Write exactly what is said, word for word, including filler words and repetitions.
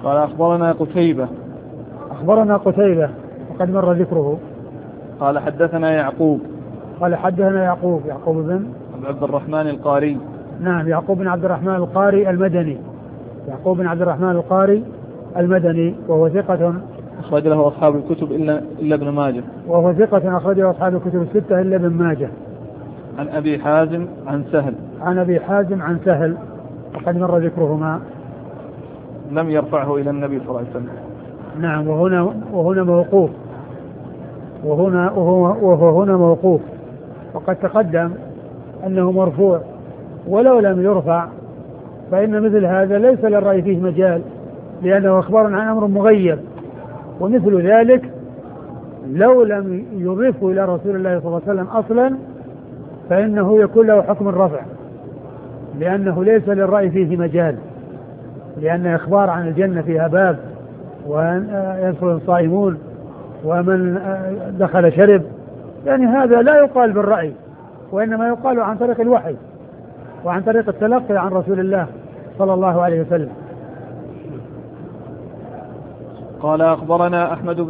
قال أخبرنا قتيبة. أخبرنا قتيبة وقد مر ذكره. قال حدثنا يعقوب. قال حدثنا يعقوب يعقوب بن عبد الرحمن القاري. نعم يعقوب بن عبد الرحمن القاري المدني. يعقوب بن عبد الرحمن القاري المدني وهو ثقة أخرج له أصحاب الكتب إلا إلا ابن ماجه. وهو ثقة أخرجه أصحاب الكتب الستة إلا ابن ماجه. عن أبي حازم عن سهل. عن أبي حازم عن سهل وقد مر ذكرهما. لم يرفعه إلى النبي صلى الله عليه وسلم. نعم وهنا وهنا موقوف وهنا وهو, وهو هنا موقوف وقد تقدم أنه مرفوع ولو لم يرفع فإن مثل هذا ليس للرأي فيه مجال لأنه أخبار عن أمر مغيب ومثل ذلك لو لم يضيفه إلى رسول الله صلى الله عليه وسلم أصلا فإنه يكون له حكم الرفع لأنه ليس للرأي فيه مجال لأن إخبار عن الجنة فيها باب ويدخل الصائمون ومن دخل شرب يعني هذا لا يقال بالرأي وإنما يقال عن طريق الوحي وعن طريق التلقي عن رسول الله صلى الله عليه وسلم. قال أخبرنا أحمد